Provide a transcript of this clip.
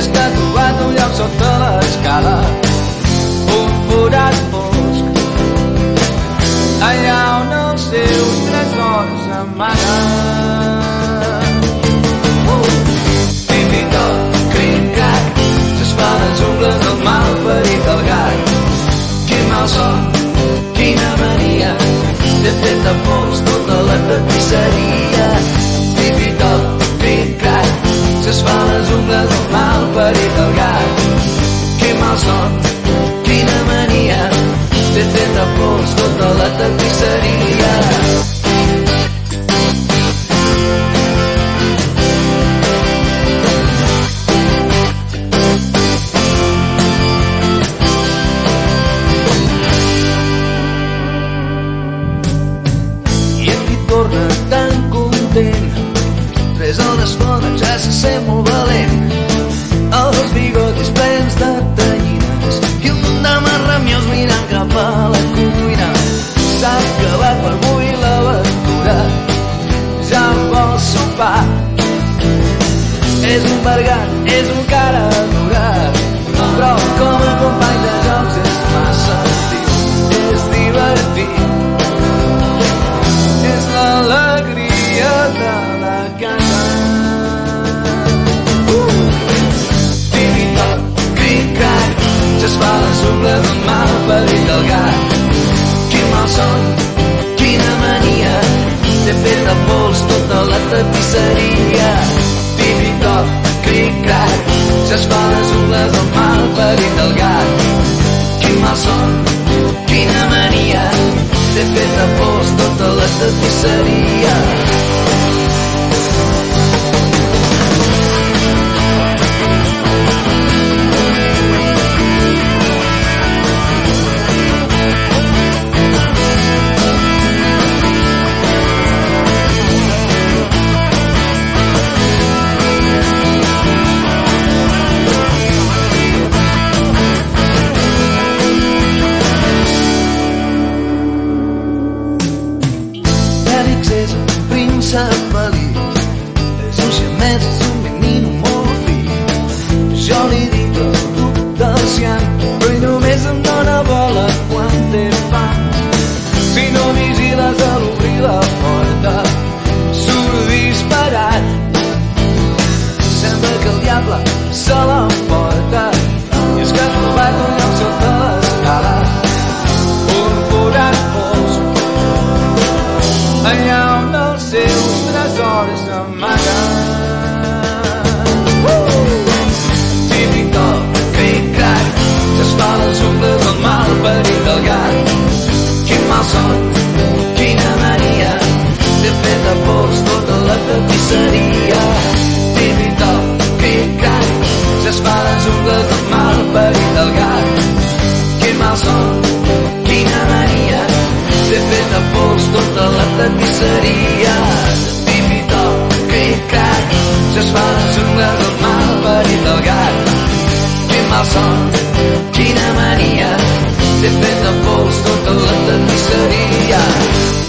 és que ha trobat un lloc sota l'escala, un forat fosc, allà on els seus tresors amaguen. Pipitop, cric-crac, s'esfan les ungles del mal parit del gat. Quin malson, quina mania, t'he fet de pols tota la tapisseria. Pipitop, cric-crac, s'esfan les ungles del mal parit del gat. Quin malson, quina mania, t'he fet de pols tota la tapisseria. Torna tan content, 3 hores fora ja se sent molt valent, els bigotis plens de tanyines i un munt de marramiós mirant cap a la cuina. S'ha acabat per avui l'aventura, ja vol sopar. És un bergat, és un cara dura, però com a company de jocs és massa estiu, és divertit. És l'alegria de la casa. Pipitop, cric-crac, s'esfà les ungles del mal parit del gat. Quin malson, quina mania, t'he fet de pols tota la tapisseria. Pipitop, cric-crac, s'esfà les ungles del mal parit del gat. Quin malson, quina mania, t'he fet de pols tota la tapisseria. És un príncep feliç, és un siamès, és un menino molt fi. Jo li dic el duc del Siam, però ell només em dóna bola quan té fam. Si no vigiles a l'obrir la porta, surt disparat. Sembla que el diable se l'emporta, i és que ha trobat un lloc sota l'escala, un forat fosc, allà on els seus tresors amaguen. Pipitop, cric-crac, s'esfà les ungles del mal parit del gat. Quin malson, quina mania, t'he fet de pols tota la tapisseria. Pipitop, cric-crac, s'esfà les ungles del mal parit del gat. Quin malson, quina mania, t'he fet de pols tota la tapisseria. Pipitop, cric-crac, s'esfà les ungles del mal parit del gat. Quin malson, quina mania, t'he fet de pols tota la tapisseria.